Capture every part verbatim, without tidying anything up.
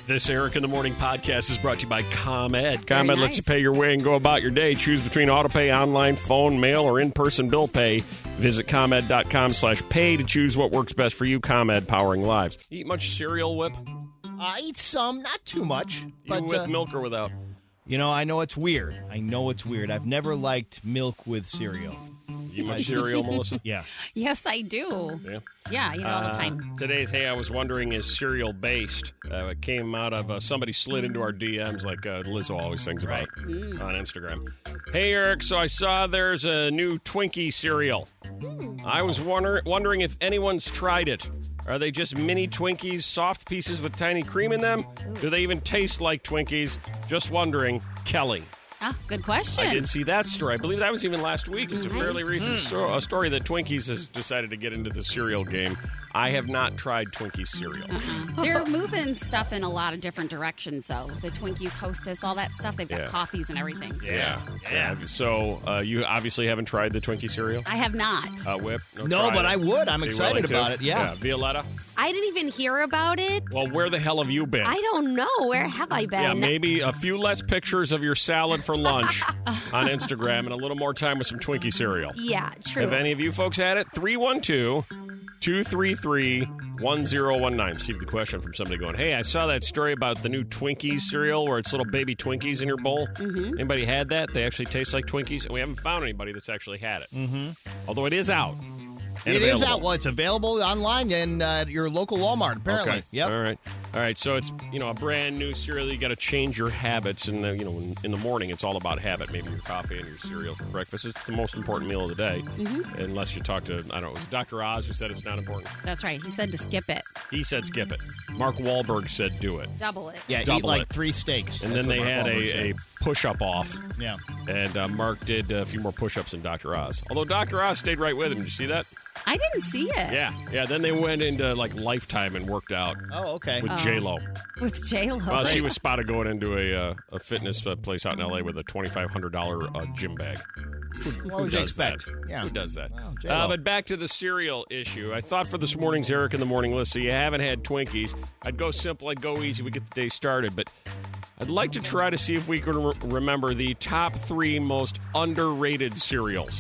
This Eric in the Morning podcast is brought to you by ComEd. Very ComEd nice. lets you pay your way and go about your day. Choose between auto pay, online, phone, mail, or in-person bill pay. Visit ComEd.com slash pay to choose what works best for you. ComEd, powering lives. Eat much cereal, Whip? I eat some, not too much. You But, with uh, milk or without? you know, I know it's weird. I know it's weird. I've never liked milk with cereal. You eat much cereal, Melissa? Yeah. Yes, I do. Yeah. Yeah, you know, all the Uh, time. today's Hey, I was wondering is cereal based. Uh, it came out of uh, somebody slid into our D Ms like uh, Lizzo always sings about Mm. on Instagram. Hey, Eric, so I saw there's a new Twinkie cereal. I was wonder- wondering if anyone's tried it. Are they just mini Twinkies, soft pieces with tiny cream in them? Do they even taste like Twinkies? Just wondering. Kelly. Ah, good question. I did see that story. I believe that was even last week. It's a fairly recent sto- a story that Twinkies has decided to get into the cereal game. I have not tried Twinkie cereal. They're moving stuff in a lot of different directions, though. The Twinkies Hostess, all that stuff. They've got Yeah. coffees and everything. Yeah. yeah. So uh, you obviously haven't tried the Twinkie cereal? I have not. Uh, Whip? No, try but it. I would. I'm Be excited willing to? about it. Yeah. Violetta? I didn't even hear about it. Well, where the hell have you been? I don't know. Where have I been? Yeah, maybe a few less pictures of your salad for lunch on Instagram and a little more time with some Twinkie cereal. Yeah, true. Have any of you folks had it? three one two, two three three, one zero one nine. Received the question from somebody going, hey, I saw that story about the new Twinkies cereal where it's little baby Twinkies in your bowl. Mm-hmm. Anybody had that? They actually taste like Twinkies, and we haven't found anybody that's actually had it. Mm-hmm. Although it is out. and It is available. out. Well, it's available online in uh, your local Walmart, apparently. Okay. Yep. All right. All right. So it's, you know, a brand new cereal. You got to change your habits. And, you know, in, in the morning, it's all about habit. Maybe your coffee and your cereal for breakfast. It's the most important meal of the day. Mm-hmm. Unless you talk to, I don't know, was it Doctor Oz who said it's not important? That's right. He said to skip it. He said skip it. Mark Wahlberg said do it. Double it. Yeah, eat Double like it. three steaks. And That's then what they Mark had Wahlberg a, a said. push-up off. Yeah. And uh, Mark did a few more push-ups than Doctor Oz. Although Doctor Oz stayed right with him. Did you see that? I didn't see it. Yeah. Yeah. Then they went into, like, Lifetime and worked out Oh, okay. with Oh. J-Lo. With J-Lo. Well, she was spotted going into a uh, a fitness uh, place out in L A with a twenty-five hundred dollars uh, gym bag. What would you does expect? that? Yeah. Who does that? Well, J-Lo. uh, but back to the cereal issue. I thought for this morning's Eric in the Morning list, so you haven't had Twinkies. I'd go simple, I'd go easy, we get the day started. But I'd like to try to see if we can re- remember the top three most underrated cereals.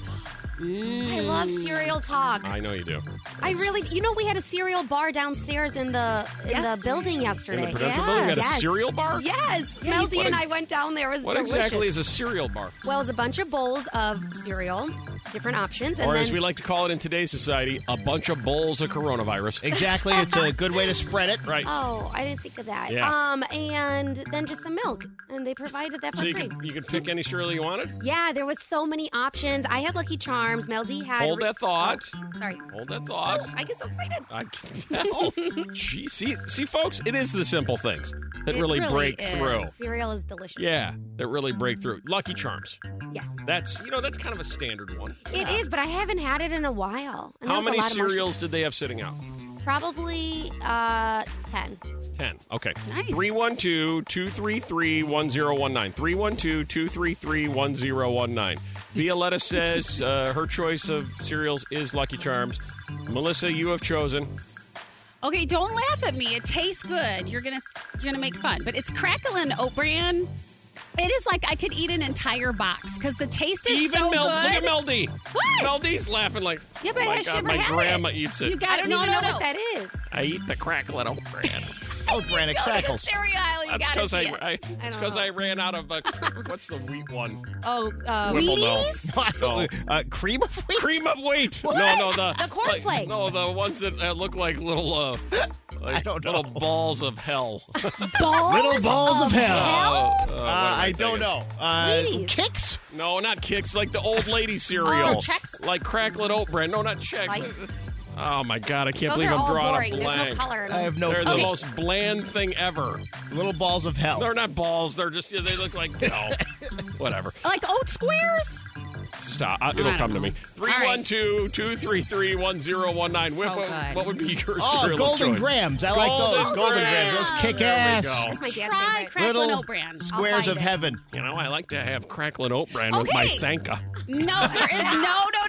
I love cereal talk. I know you do. I really, you know, we had a cereal bar downstairs in the in Yes. the building In yesterday. the Prudential Building, you had a Yes. cereal bar? Yes, Yeah, you Melody put and a- I went down there. It was What delicious. exactly is a cereal bar? Well, it was a bunch of bowls of cereal, different options, and Or then as we like to call it in today's society, a bunch of bowls of coronavirus. Exactly. It's a good way to spread it. Right. oh, I didn't think of that. Yeah. Um, and then just some milk, and they provided that for So you free. could, you could pick any cereal you wanted? Yeah, there was so many options. I had Lucky Charms. Melody had. Hold that thought. Oh, sorry. Hold that thought. I get so excited. I can tell. Gee, see, see, folks, it is the simple things that It really, really break is. through. Cereal is delicious. Yeah, that really break through. Lucky Charms. Yes. That's you know that's kind of a standard one. It is, but I haven't had it in a while. And How that was many a lot of cereals did they have sitting out? marshmallows. Probably uh, ten. Ten. Okay. Nice. three one two, two three three, one zero one nine. three one two, two three three, one zero one nine. Violetta says uh, her choice of cereals is Lucky Charms. Melissa, you have chosen. Okay, don't laugh at me. It tastes good. You're gonna you're gonna make fun, but it's Cracklin' Oat Bran. It is like I could eat an entire box because the taste is Even so Mel- good. look at Melody. What? Meldy's laughing like, Yeah, but oh my has she God, ever my had grandma it? eats it. You got I it. don't No, even no, know no. what that is. I eat the crackling oat bran. Oh, brand of Go to the crackles. cereal aisle. You That's gotta because see I, it. I, I it's don't because know. I ran out of uh, what's the wheat one? Oh, uh, Whipple Mill. Wheaties? No. uh, cream of wheat? Cream of wheat. No, no, the The cornflakes. Like, no, the ones that uh, look like little, uh, like I don't know. little balls of hell. Balls Little balls of hell. Uh, uh, what am Uh, I don't thinking? know. Uh, Wheaties. Kicks? No, not Kicks. Like the old lady cereal. Oh, Chex? Like crackling oat bran. No, not Chex. Life? Oh my God, I can't Those believe are I'm all drawing boring. a There's blank. no color in them. I have no They're the clue. most bland thing ever. Little balls of hell. They're not balls. They're just, they look like, no. Whatever. Like oat squares? Stop. Uh, it'll I come to don't me. know. three one two, two three three, one zero one nine. What, So what, good. what would be your Oh, cereal of Golden choice? Grams. I like those. Golden Golden Grams. Grams. Those kick There we ass. go. That's my dad's Try favorite. Cracklin' Little Oat Bran. squares find of it. heaven. You know, I like to have crackling oat bran with my Okay. Sanka. No, there is no, no, no, no, no, no.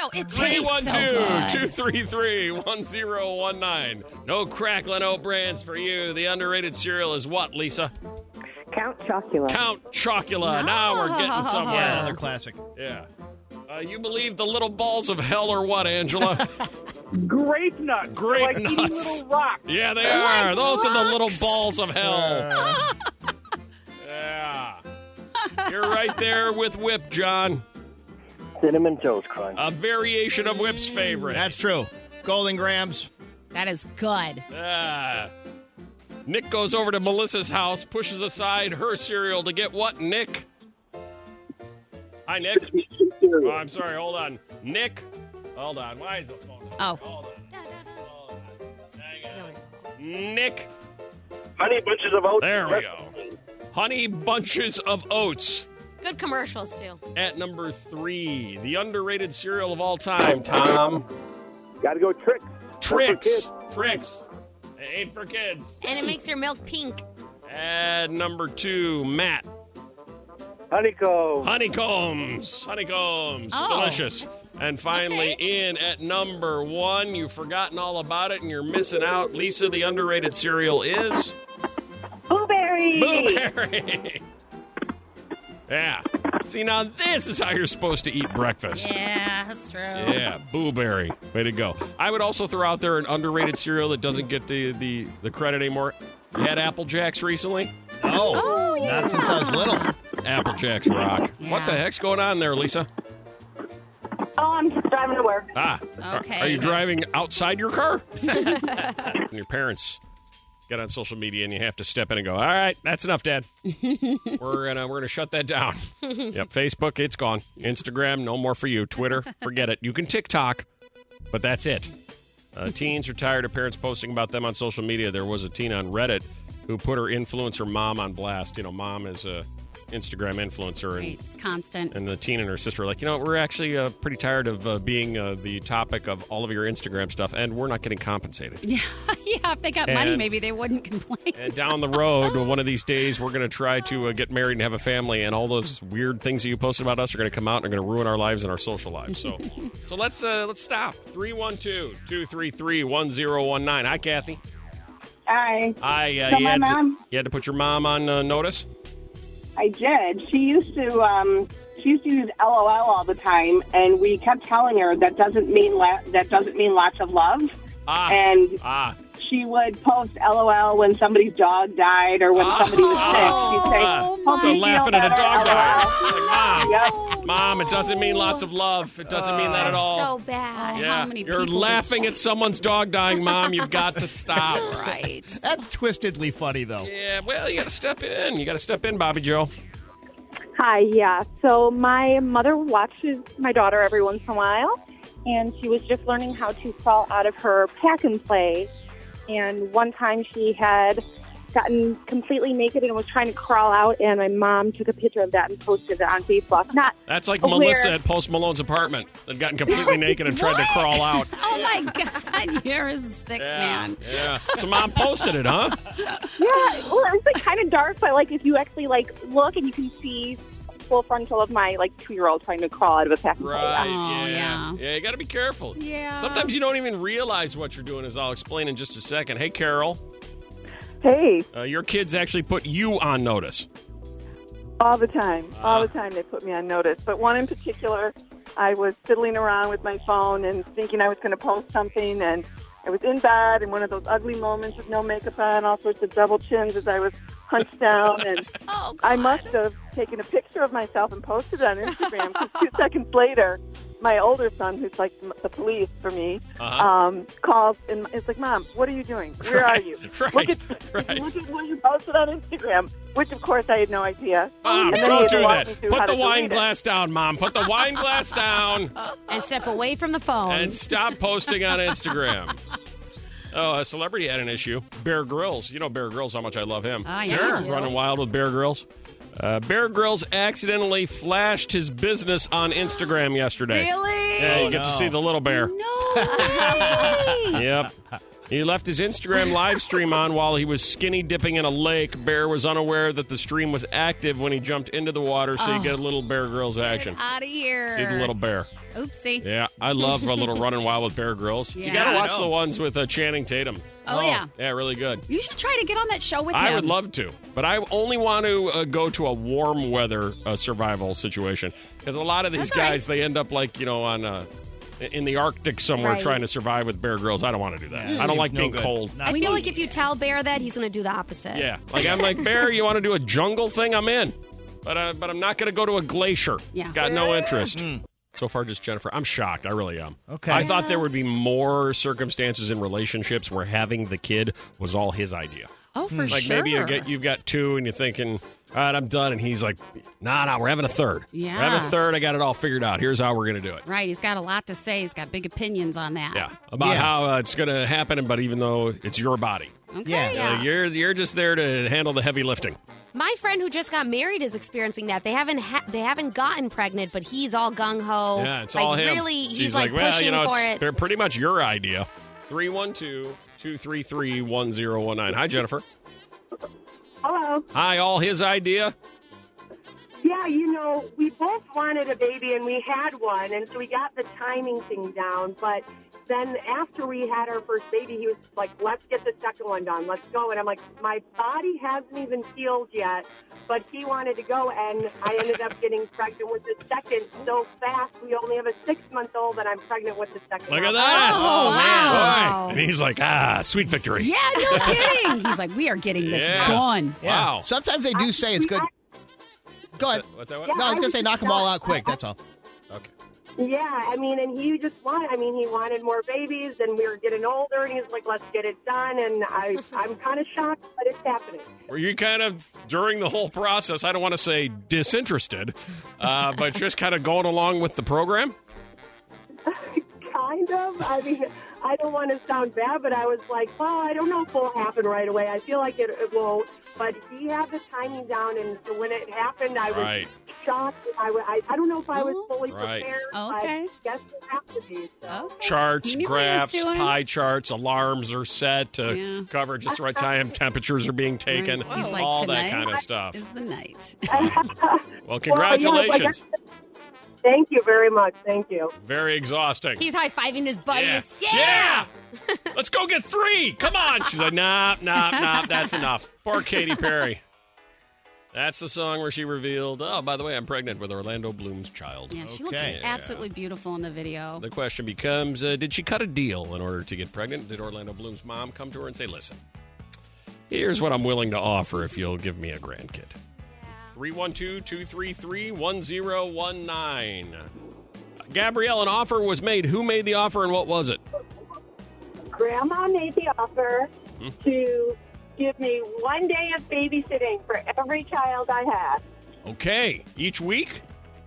Oh, it three one tastes so two, good. two three three, one zero one nine. No Cracklin' Oat Brands for you. The underrated cereal is what, Lisa? Count Chocula. Count Chocula. Now we're getting Yeah, somewhere. another classic. Yeah. Uh, you believe the little balls of hell or what, Angela? Grape nuts. Grape like nuts. Eating little rocks. Yeah, they are. Those are the little rocks. balls of hell. Yeah. You're right there with Whip, John. Cinnamon Toast Crunch. A variation of Whip's favorite. That's true. Golden Grams. That is good. Ah. Nick goes over to Melissa's house, pushes aside her cereal to get what, Nick? Hi, Nick. Oh, I'm sorry. Hold on. Nick. Hold on. Why is the phone? Oh. Hold on. Hold on. Hang on. Nick. Honey Bunches of Oats. There we go. Honey Bunches of Oats Good commercials, too. at number three. The underrated cereal of all time, Tom. Gotta go Tricks. Tricks. Tricks. It ain't for kids. And it makes your milk pink. At number two, Matt. Honeycomb. Honeycombs. Honeycombs. Oh. Delicious. And finally, in at number one, you've forgotten all about it and you're missing out. Lisa, the underrated cereal is Blueberry. Blueberry. Yeah. See, now this is how you're supposed to eat breakfast. Yeah, that's true. Yeah, Blueberry. Way to go. I would also throw out there an underrated cereal that doesn't get the, the, the credit anymore. You had Apple Jacks recently? Oh, Oh, yeah. not since I was little. Apple Jacks rock. Yeah. What the heck's going on there, Lisa? Oh, I'm just driving to work. Ah. Okay. Are, are you driving outside your car? And your parents get on social media and you have to step in and go, all right, that's enough, Dad. we're gonna we're gonna shut that down. Yep, Facebook, it's gone. Instagram, no more for you. Twitter, forget it. You can TikTok, but that's it. Uh, teens are tired of parents posting about them on social media. There was a teen on Reddit who put her influencer mom on blast. You know, mom is a Instagram influencer, and Right, it's constant. and the teen and her sister are like, you know, we're actually uh, pretty tired of uh, being uh, the topic of all of your Instagram stuff, and we're not getting compensated. Yeah, yeah. If they got money, And- maybe they wouldn't complain. And down the road, one of these days, we're going to try to uh, get married and have a family, and all those weird things that you posted about us are going to come out and are going to ruin our lives and our social lives. So, so let's uh, let's stop. three one two, two three three, one zero one nine. Hi, Kathy. Hi. Hi. Uh, So you, my had mom- to, you had to put your mom on uh, notice? I did. She used to um, she used to use L O L all the time, and we kept telling her that doesn't mean la- that doesn't mean lots of love. Ah. And Ah. she would post L O L when somebody's dog died or when Ah. somebody was sick. She'd say, Ah. "Hope So you feel laughing at a better, dog L O L." die. Like, Mom, Yep. Mom, it doesn't mean lots of love. It doesn't mean that at all. So bad. Yeah, How many you're people laughing did at someone's dog dying, Mom. You've got to stop. Right. That's twistedly funny, though. Yeah, well, you got to step in. You got to step in, Bobby Joe. Hi, yeah. So my mother watches my daughter every once in a while, and she was just learning how to crawl out of her pack and play. And one time she had gotten completely naked and was trying to crawl out, and my mom took a picture of that and posted it on Facebook. Not That's like aware- Melissa at Post Malone's apartment that gotten completely naked and tried to crawl out. Oh my God, you're a sick Yeah, man. yeah. So Mom posted it, huh? Yeah, well, it was like kind of dark, but like if you actually like look and you can see full frontal of my like two-year-old trying to crawl out of a pack and play. Right. Oh, yeah. yeah. you got to be careful. Yeah. Sometimes you don't even realize what you're doing, as I'll explain in just a second. Hey, Carol, Hey, uh, your kids actually put you on notice. all the time. All Ah. the time they put me on notice. But one in particular, I was fiddling around with my phone and thinking I was going to post something, and I was in bed in one of those ugly moments with no makeup on, all sorts of double chins as I was hunched down, and Oh, God. I must have taken a picture of myself and posted it on Instagram, because two seconds later, my older son, who's like the police for me, Uh-huh. um, calls and it's like, "Mom, what are you doing? Where Right, are you? right, look at right. look at what you posted on Instagram." Which, of course, I had no idea. Mom, And then he don't had to do walk that. me through how Put the to wine delete it. glass down, Mom. Put the wine glass down And step away from the phone. and stop posting on Instagram. Oh, a celebrity had an issue. Bear Grylls. You know Bear Grylls, how much I love him. Oh, yeah, Sure. I do. Running wild with Bear Grylls. Uh, Bear Grylls accidentally flashed his business on Instagram yesterday. Really? Yeah, you get to no. see the little bear. No way. Yep. He left his Instagram live stream on while he was skinny dipping in a lake. Bear was unaware that the stream was active when he jumped into the water, so Oh. you get a little Bear Grylls action. Out of here. See the little bear. Oopsie. Yeah, I love a little running wild with Bear Grylls. You Yeah. got to I watch know. the ones with uh, Channing Tatum. Oh, yeah. Yeah, really good. You should try to get on that show with I him. would love to, but I only want to uh, go to a warm weather uh, survival situation because a lot of these That's all right. guys they end up like you know on uh, in the Arctic somewhere Right. trying to survive with Bear Grylls. I don't want to do that. Yeah, I don't seems like no being good. cold. Not I feel good. like if you tell Bear that, he's going to do the opposite. Yeah, like I'm like Bear. You want to do a jungle thing? I'm in, but uh, but I'm not going to go to a glacier. Yeah. Got no interest. So far, just Jennifer. I'm shocked. I really am. Okay. I thought there would be more circumstances in relationships where having the kid was all his idea. Oh, for Like sure. maybe you get you've got two and you're thinking, all right, I'm done, and he's like, nah, nah, we're having a third. Yeah. We're having a third. I got it all figured out. Here's how we're gonna do it. Right. He's got a lot to say. He's got big opinions on that. Yeah, about Yeah. how uh, it's gonna happen, but even though it's your body, Okay. Yeah. Yeah. Uh, you're you're just there to handle the heavy lifting. My friend who just got married is experiencing that. They haven't ha- they haven't gotten pregnant, but he's all gung ho. Yeah, it's like, all him. Really, She's he's like, well, pushing you know, for it's it. pretty much your idea. three one two, two three three, one zero one nine. Hi, Jennifer. Hello. Hi, all his idea. Yeah, you know, we both wanted a baby and we had one, and so we got the timing thing down. But then after we had our first baby, he was like, let's get the second one done. Let's go. And I'm like, my body hasn't even healed yet, but he wanted to go, and I ended up getting pregnant with the second so fast. We only have a six-month-old, and I'm pregnant with the second Look at one. that. Oh, wow. Boy. And he's like, ah, sweet victory. Yeah, no kidding. He's like, we are getting this Yeah. done. Yeah. Wow. Sometimes they do say it's good. Go ahead. What's that? What? No, I was going to say knock them all out quick. That's all. Okay. Yeah, I mean, and he just wanted, I mean, he wanted more babies, and we were getting older, and he was like, let's get it done. And I, I'm kind of shocked, but it's happening. Were you kind of, during the whole process, I don't want to say disinterested, uh, but just kind of going along with the program? Kind of. I mean, I don't want to sound bad, but I was like, well, I don't know if it will happen right away. I feel like it, it won't. But he had the timing down, and so when it happened, I was Right. shocked. I, wa- I, I don't know if I was fully Right. prepared. Okay. I guess it have to be. So. Okay. Charts, You knew what he was graphs, doing. pie charts, alarms are set to Yeah. cover just the right time, temperatures are being taken, Right. He's like, all that tonight kind of stuff. is the night. Well, congratulations. Well, yeah, thank you very much. Thank you. Very exhausting. He's high fiving his buddies. Yeah. Yeah. Yeah. Let's go get three. Come on. She's like, nah, nah, nah, that's enough. Poor Katy Perry. That's the song where she revealed, oh, by the way, I'm pregnant with Orlando Bloom's child. Yeah, she Okay. looks absolutely beautiful in the video. The question becomes, uh, did she cut a deal in order to get pregnant? Did Orlando Bloom's mom come to her and say, listen, here's what I'm willing to offer if you'll give me a grandkid? three one two, two three three, one zero one nine. Gabrielle, an offer was made. Who made the offer and what was it? Grandma made the offer Hmm. to give me one day of babysitting for every child I had, Okay. Each week?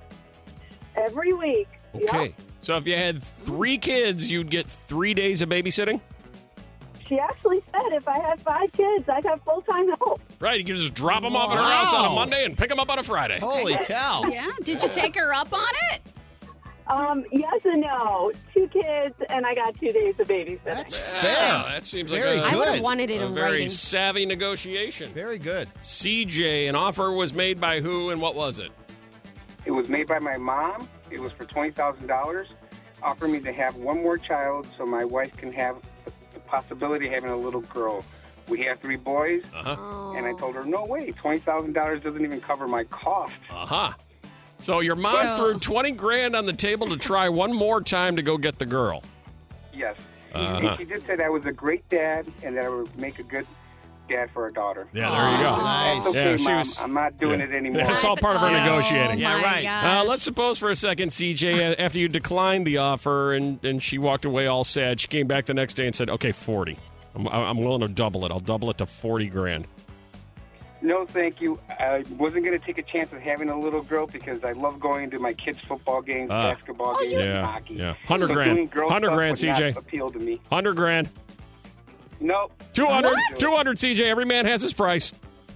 every week. Okay. Yep. So if you had three kids, you'd get three days of babysitting? She actually said if I had five kids, I'd have full-time help. Right. You can just drop them off at her Wow. house on a Monday and pick them up on a Friday. Holy cow. Yeah, did you take her up on it? Um, yes and no. Two kids, and I got two days of babysitting. That's Yeah, fair. that seems Very like a, I would have Good. wanted it a in very writing. savvy negotiation. Very good. C J, an offer was made by who and what was it? It was made by my mom. It was for twenty thousand dollars. Offered me to have one more child so my wife can have the, the possibility of having a little girl. We have three boys, Uh-huh. Oh. and I told her, no way, twenty thousand dollars doesn't even cover my cost. Uh-huh. So your mom So- threw twenty grand on the table to try one more time to go get the girl. Yes. Uh-huh. And she did say that I was a great dad and that I would make a good dad for a daughter. Yeah, there you Aw. go. Nice. That's okay, Yeah, she Mom. was- I'm not doing yeah. it anymore. That's all part of her Oh, negotiating. Yeah, my right. gosh. Uh, let's suppose for a second, C J, after you declined the offer and, and she walked away all sad, she came back the next day and said, okay, forty. I'm, I'm willing to double it. I'll double it to forty grand. No, thank you. I wasn't going to take a chance of having a little girl because I love going to my kids' football games, Ah. basketball Oh, games, you- and Yeah, hockey. yeah. Hundred So grand. doing girl Hundred stuff grand, would C not J. appeal to me. Hundred grand. No. Two hundred. What? Two hundred, C J. Every man has his price.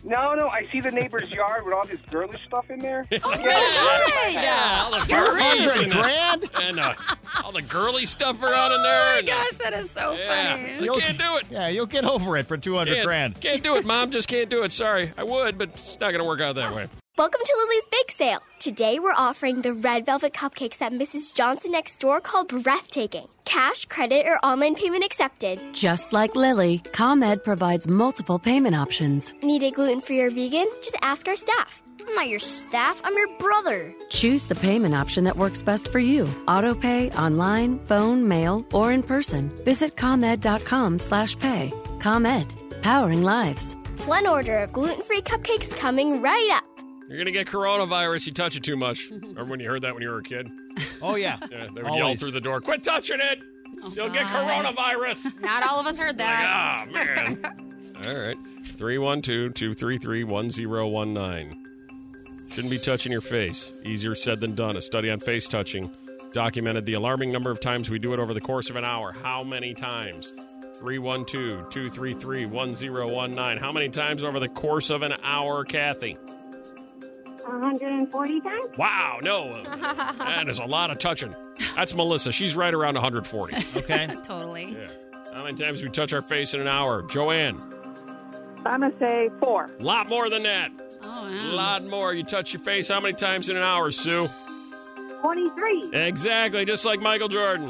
No, no, I see the neighbor's yard with all this girlish stuff in there. Oh, my God. Yeah, all the You're Barbies rich. and, uh, Grand? and uh, all the girly stuff around in there. Oh my and, uh, gosh, that is so yeah, funny. we can't do it. Yeah, you'll get over it for two hundred Can't, grand. can't do it, Mom. Just can't do it. Sorry. I would, but it's not going to work out that way. Welcome to Lily's Bake Sale. Today we're offering the red velvet cupcakes at Missus Johnson next door called Breathtaking. Cash, credit, or online payment accepted. Just like Lily, ComEd provides multiple payment options. Need a gluten-free or vegan? Just ask our staff. I'm not your staff, I'm your brother. Choose the payment option that works best for you. Auto pay, online, phone, mail, or in person. Visit ComEd.com slash pay. ComEd, powering lives. One order of gluten-free cupcakes coming right up. You're going to get coronavirus. You touch it too much. Remember when you heard that when you were a kid? Oh, yeah. Yeah, they would Always. yell through the door, quit touching it! You'll get coronavirus! Not all of us heard that. Ah, man. All right. three one two, two three three, one zero one nine. Shouldn't be touching your face. Easier said than done. A study on face touching documented the alarming number of times we do it over the course of an hour. How many times? three one two, two three three, one zero one nine. How many times over the course of an hour, Kathy? one hundred forty times? Wow, no. That is a lot of touching. That's Melissa. She's right around one hundred forty. Okay. Totally. Yeah. How many times do we touch our face in an hour? Joanne? I'm going to say four. A lot more than that. Oh, A wow. lot more. You touch your face how many times in an hour, Sue? twenty-three. Exactly, just like Michael Jordan.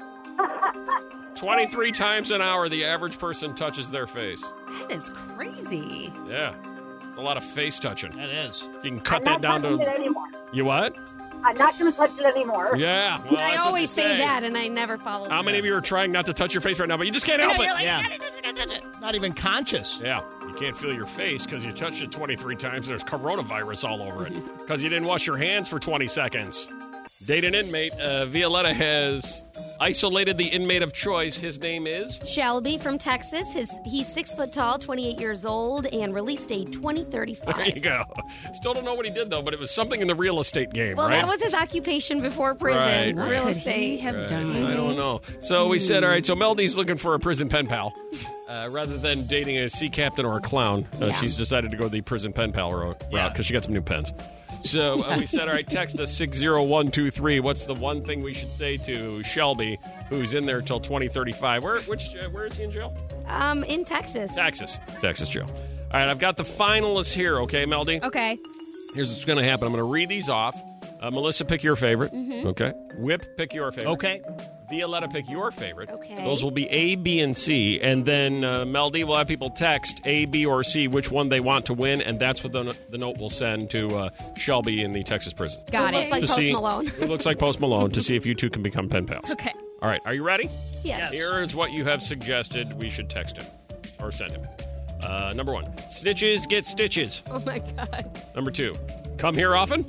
twenty-three times an hour the average person touches their face. That is crazy. Yeah. It's a lot of face touching. That is. You can cut I'm that not down touching to... it anymore. You what? I'm not going to touch it anymore. Yeah. Well, I that's what always you say that, and I never follow How through. many of you are trying not to touch your face right now, but you just can't I know, help it? you're like, Yeah. "I gotta touch it, I gotta touch it." Not even conscious. Yeah, you can't feel your face because you touched it twenty-three times and there's coronavirus all over it because you didn't wash your hands for twenty seconds. Date an inmate. Uh, Violetta has isolated the inmate of choice. His name is? Shelby from Texas. His He's six foot tall, twenty-eight years old, and release date twenty thirty-five. There you go. Still don't know what he did, though, but it was something in the real estate game, Well, right? that was his occupation before prison, Right, right. real Could he estate. have Right. done? I don't know. So we said, all right, so Meldy's looking for a prison pen pal. Uh, rather than dating a sea captain or a clown, uh, Yeah. she's decided to go the prison pen pal route because Yeah. she got some new pens. So uh, we said, all right, text us six zero one two three. What's the one thing we should say to Shelby, who's in there till twenty thirty-five? Where, which, uh, where is he in jail? Um, in Texas. Texas. Texas jail. All right, I've got the finalists here, okay, Meldy? Okay. Here's what's going to happen. I'm going to read these off. Uh, Melissa, pick your favorite. Okay. Whip, pick your favorite. Okay. Violetta, pick your favorite. Okay. Those will be A, B, and C. And then uh, Meldy will have people text A, B, or C which one they want to win, and that's what the, no- the note will send to uh, Shelby in the Texas prison. Got It it. looks like To Post see- Malone. It looks like Post Malone to see if you two can become pen pals. Okay. All right. Are you ready? Yes. Here is what you have suggested we should text him or send him. Uh, number one, snitches get stitches. Oh, my God. Number two, come here often.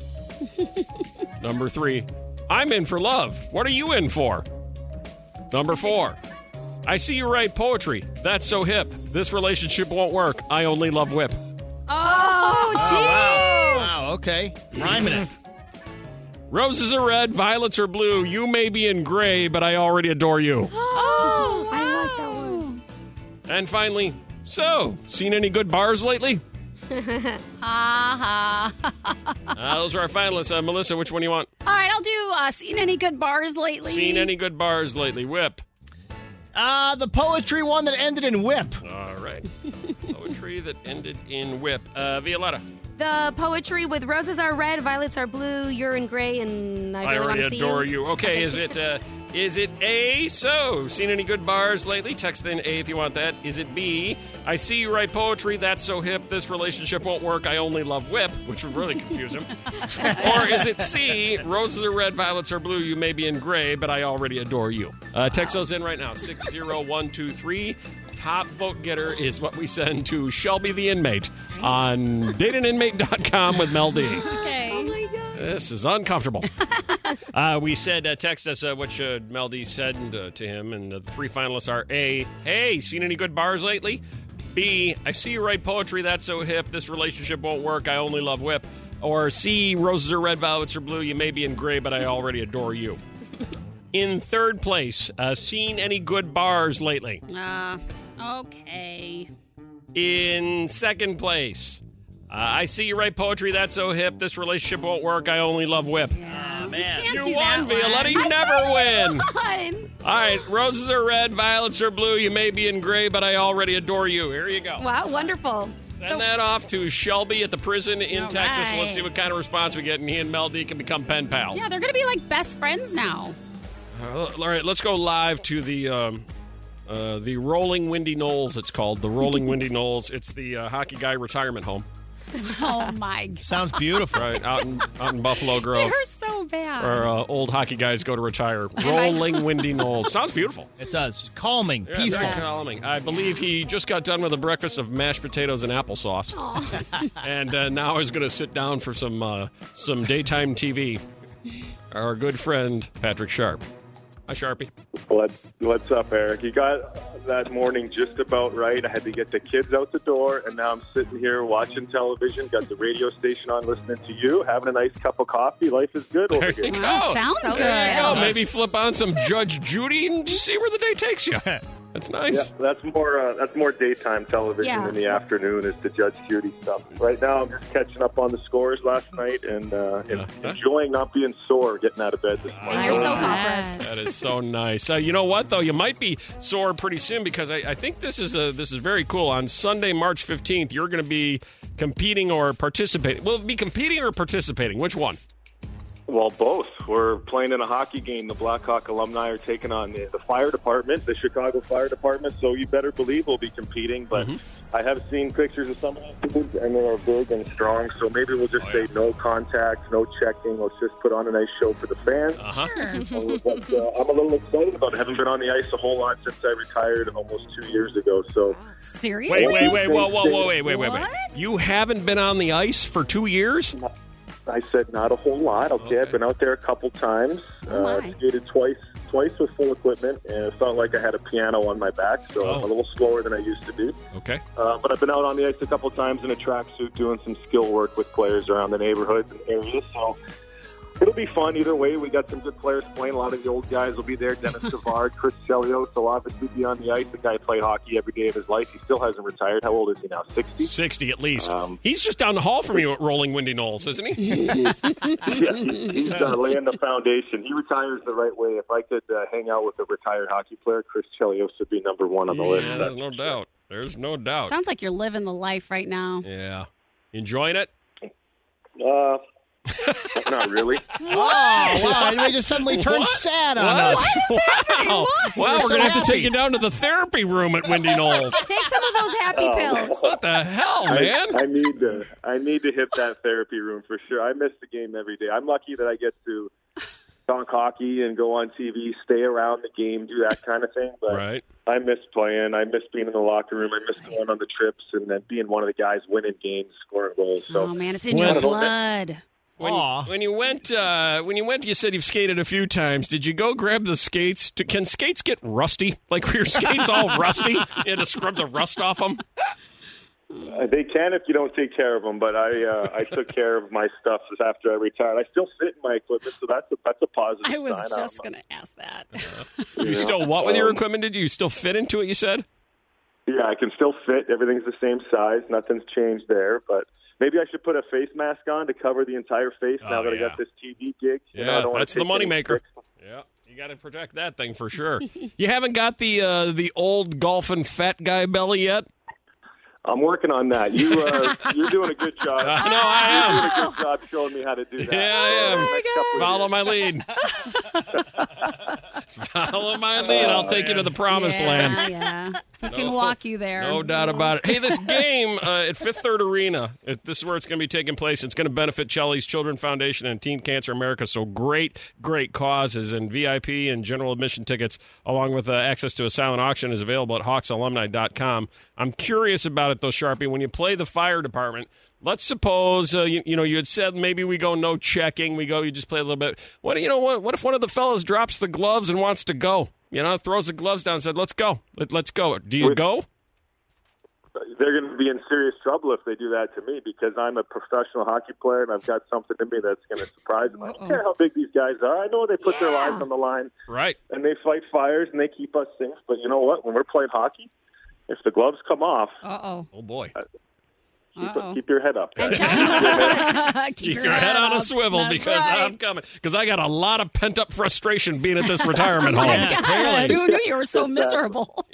Number three, I'm in for love. What are you in for? Number four, I see you write poetry. That's so hip. This relationship won't work. I only love whip. Oh, Oh, jeez. wow. Wow, okay. Rhyming it. Roses are red, violets are blue. You may be in gray, but I already adore you. Oh, I like that one. And finally, so, seen any good bars lately? Ha ha. Uh, those are our finalists. Uh, Melissa, which one do you want? All right, I'll do. Uh, seen any good bars lately? Seen any good bars lately? Whip. Uh, the poetry one that ended in whip. All right. Poetry that ended in whip. Uh, Violetta. The poetry with roses are red, violets are blue, you're in gray, and I I really want already to see adore you. you. Okay, is it uh, is it A, so, seen any good bars lately? Text in A if you want that. Is it B, I see you write poetry, that's so hip, this relationship won't work, I only love whip, which would really confuse him. Or is it C, roses are red, violets are blue, you may be in gray, but I already adore you. Uh, text those in right now, six zero one two three. Top vote getter is what we send to Shelby the inmate on date an inmate dot com with Mel D. Okay. Oh my god. This is uncomfortable. uh, we said, uh, text us uh, what should Mel D said uh, to him, and uh, the three finalists are A, hey, seen any good bars lately? B, I see you write poetry, that's so hip, this relationship won't work, I only love whip. Or C, roses are red, violets are blue, you may be in gray, but I already adore you. In third place, uh, seen any good bars lately? Uh, okay. In second place, uh, I see you write poetry. That's so hip. This relationship won't work. I only love whip. Yeah, man. You, You do won, that one. Violetta. You I never win. won. All right, roses are red, violets are blue. You may be in gray, but I already adore you. Here you go. Wow, wonderful. Send So- that off to Shelby at the prison in All Texas. right. Let's see what kind of response we get, and he and Mel D can become pen pals. Yeah, they're going to be like best friends now. Uh, all right, let's go live to the um, uh, the Rolling Windy Knolls. It's called the Rolling Windy Knolls. It's the uh, hockey guy retirement home, Oh, my God. Sounds beautiful. right out in out in Buffalo Grove, They're so bad. where uh, old hockey guys go to retire. Rolling Windy Knolls sounds beautiful. It does. Calming, Yeah, peaceful. very calming. I believe he just got done with a breakfast of mashed potatoes and applesauce, and uh, now is going to sit down for some uh, some daytime T V. Our good friend Patrick Sharp. Hi, Sharpie. What, what's up, Eric? You got that morning just about right. I had to get the kids out the door, and now I'm sitting here watching television, got the radio station on, listening to you, having a nice cup of coffee. Life is good over There you here. go. Wow, sounds So good. good. There you go. Maybe flip on some Judge Judy and just see where the day takes you. That's Yeah, nice. that's more uh, that's more daytime television Yeah. in the afternoon is the Judge Judy stuff. Right now, I'm just catching up on the scores last night and uh, Yeah. enjoying not being sore, getting out of bed this morning. And you're soap Yes. operas. That is so nice. Uh, you know what, though? You might be sore pretty soon because I, I think this is a, this is very cool. On Sunday, March fifteenth, you're going to be competing or participating. Will it be competing or participating? Which one? Well, both. We're playing in a hockey game. The Blackhawk alumni are taking on the, the fire department, the Chicago Fire Department, so you better believe we'll be competing. But I have seen pictures of some of the dudes, and they are big and strong, so maybe we'll just say no contact, no checking. Let's just put on a nice show for the fans. Uh-huh. Sure. But uh, I'm a little excited about it. I haven't been on the ice a whole lot since I retired almost two years ago, so... Seriously? Wait, wait, wait, whoa, whoa, whoa, wait, wait, wait, wait. What? You haven't been on the ice for two years? I said not a whole lot. Okay, Okay. I've been out there a couple times. Oh, uh, my. skated twice, twice with full equipment, and it felt like I had a piano on my back, so Oh. I'm a little slower than I used to be. Okay. Uh, but I've been out on the ice a couple times in a tracksuit doing some skill work with players around the neighborhoods and areas. So it'll be fun either way. We got some good players playing. A lot of the old guys will be there. Dennis Savard, Chris Chelios will obviously be on the ice. The guy played hockey every day of his life. He still hasn't retired. How old is he now? sixty? sixty at least. Um, He's just down the hall from you at Rolling Windy Knolls, isn't he? Yeah, he- he's uh, laying the foundation. He retires the right way. If I could uh, hang out with a retired hockey player, Chris Chelios would be number one on the list. Yeah, there's no doubt. There's no doubt. Sounds like you're living the life right now. Yeah. Enjoying it? Uh, not really. Oh, wow. You just suddenly turned What? sad on What? us. Wow. Wow, You're we're so going to have to happy. take you down to the therapy room at Windy Knolls. Take some of those happy Oh, pills. What the hell, man? I, I need to. I need to hit that therapy room for sure. I miss the game every day. I'm lucky that I get to talk hockey and go on T V, stay around the game, do that kind of thing. But Right. I miss playing. I miss being in the locker room. I miss going on the trips and then being one of the guys winning games, scoring goals. So Oh, man, it's in When- your blood. When you, Aw. when you went, uh, when you went, you said you've skated a few times. Did you go grab the skates? To, can skates get rusty? Like were your skates all rusty? You had to scrub the rust off them. Uh, they can if you don't take care of them, but I uh, I took care of my stuff after I retired. I still fit in my equipment, so that's a, that's a positive I was sign. just Um, going to ask that. You know, still what with your um, equipment? Did you still fit into it? You said. Yeah, I can still fit. Everything's the same size. Nothing's changed there, but maybe I should put a face mask on to cover the entire face now Oh, that I yeah. got this T V gig. You know, I Yeah, don't wanna that's the take any moneymaker. risks. Yeah, you got to protect that thing for sure. You haven't got the uh, the old golfing fat guy belly yet. I'm working on that. You, uh, you're doing a good job. I know I am. You're doing a good job showing me how to do that. Yeah, I am. Uh, next couple of Follow my lead. Follow my lead. I'll take you to the promised yeah, land. Yeah, he No. can walk you there. No doubt about it. Hey, this game uh, at Fifth Third Arena, it, this is where it's going to be taking place. It's going to benefit Chelly's Children Foundation and Teen Cancer America. So great, great causes. And V I P and general admission tickets, along with uh, access to a silent auction, is available at hawks alumni dot com. I'm curious about it, though, Sharpie. When you play the fire department, let's suppose, uh, you, you know, you had said maybe we go no checking. We go, you just play a little bit. What, you know, what, what if one of the fellas drops the gloves and wants to go? You know, throws the gloves down and said, let's go. Let, let's go. Do you With- go? They're going to be in serious trouble if they do that to me because I'm a professional hockey player and I've got something in me that's going to surprise them. I don't care how big these guys are. I know they put their lives on the line Right. and they fight fires and they keep us safe. But you know what? When we're playing hockey, if the gloves come off, Uh-oh. Oh, boy. Uh, keep, Uh-oh. keep your head up. keep, Keep your head on a up. swivel That's because right. I'm coming. Because I got a lot of pent-up frustration being at this retirement home. Oh, God, who knew you were so miserable?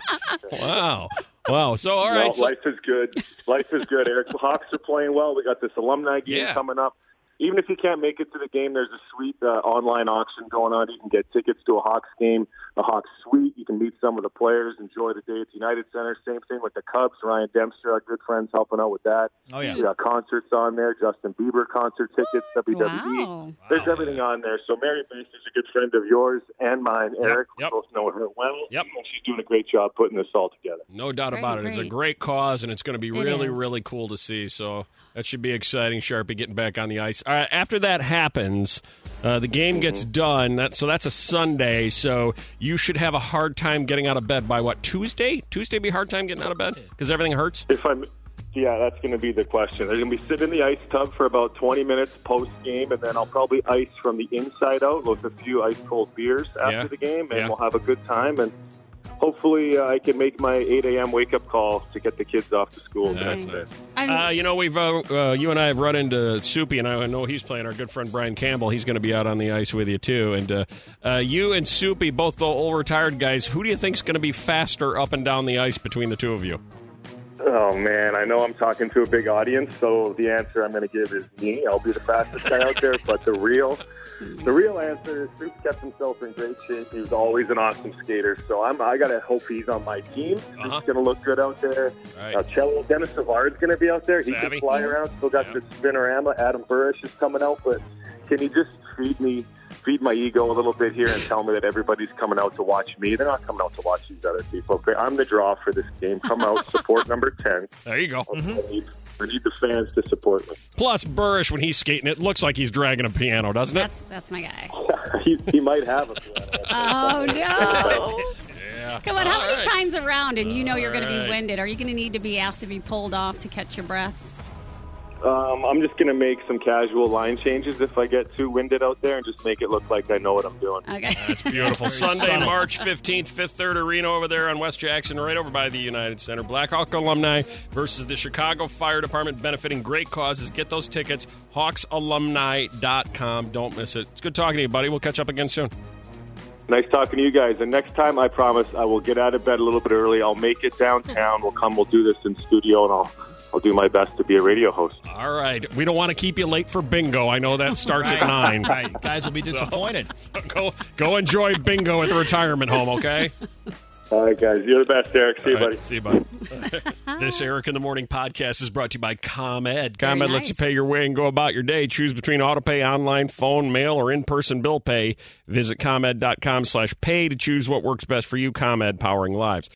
Wow. Wow. So, all No, right. So, life is good. Life is good, Eric. The Hawks are playing well. We got this alumni game Yeah. coming up. Even if you can't make it to the game, there's a sweet uh, online auction going on. You can get tickets to a Hawks game, the Hawks suite. You can meet some of the players, enjoy the day at the United Center. Same thing with the Cubs. Ryan Dempster, our good friends, helping out with that. Oh, yeah. We got concerts on there. Justin Bieber concert tickets, W W E. Wow. There's everything on there. So Mary Bass is a good friend of yours and mine, Eric. Yep. We both know her well. Yep. And she's doing a great job putting this all together. no doubt Great, about it. It's a great. great cause, and it's going to be It really, is. really cool to see. So that should be exciting. Sharpie getting back on the ice. All right, after that happens, uh, the game gets done. That, so that's a Sunday. So you should have a hard time getting out of bed by what, Tuesday? Tuesday be a hard time getting out of bed because everything hurts? If I'm, yeah, that's going to be the question. They're going to be sitting in the ice tub for about twenty minutes post game, and then I'll probably ice from the inside out with a few ice cold beers after Yeah. the game, and Yeah. we'll have a good time. And hopefully, uh, I can make my eight a.m. wake up call to get the kids off to school. That's That's it. I'm- Uh, you know, we've uh, uh, you and I have run into Soupy, and I know he's playing. Our good friend Brian Campbell, he's going to be out on the ice with you too. And uh, uh, you and Soupy, both the old retired guys, who do you think's going to be faster up and down the ice between the two of you? Oh, man, I know I'm talking to a big audience, so the answer I'm going to give is me. I'll be the fastest guy out there, but the real the real answer is Soup kept himself in great shape. He was always an awesome skater, so I'm, I got to hope he's on my team. Uh-huh. He's going to look good out there. Right. Uh, Cello, Dennis Savard's going to be out there. He Savvy. can fly around. Still got Yeah. the spinorama. Adam Burrish is coming out, but can you just feed me feed my ego a little bit here and tell me that everybody's coming out to watch me? They're not coming out to watch these other people. Okay, I'm the draw for this game. Come out, support number ten. There you go. I, need, I need the fans to support me. Plus, Burrish, when he's skating, it looks like he's dragging a piano, doesn't it? That's that's my guy. he, he might have a piano. Oh no! Yeah. Come on, how All many right. times around and you know you're going to All be right. winded? Are you going to need to be asked to be pulled off to catch your breath? Um, I'm just going to make some casual line changes if I get too winded out there and just make it look like I know what I'm doing. Okay. That's beautiful. Sunday, March fifteenth, Fifth Third Arena over there on West Jackson, right over by the United Center. Blackhawk alumni versus the Chicago Fire Department, benefiting great causes. Get those tickets, hawks alumni dot com. Don't miss it. It's good talking to you, buddy. We'll catch up again soon. Nice talking to you guys. And next time, I promise, I will get out of bed a little bit early. I'll make it downtown. We'll come. We'll do this in studio, and I'll I'll do my best to be a radio host. All right. We don't want to keep you late for bingo. I know that starts at nine. Right. Guys will be disappointed. Go, go enjoy bingo at the retirement home, okay? All right, guys. You're the best, Eric. See you, All right, buddy. See you, buddy. This Eric in the Morning podcast is brought to you by ComEd. ComEd Very lets you nice. pay your way and go about your day. Choose between auto pay, online, phone, mail, or in-person bill pay. Visit ComEd dot com slash pay to choose what works best for you. ComEd, powering lives.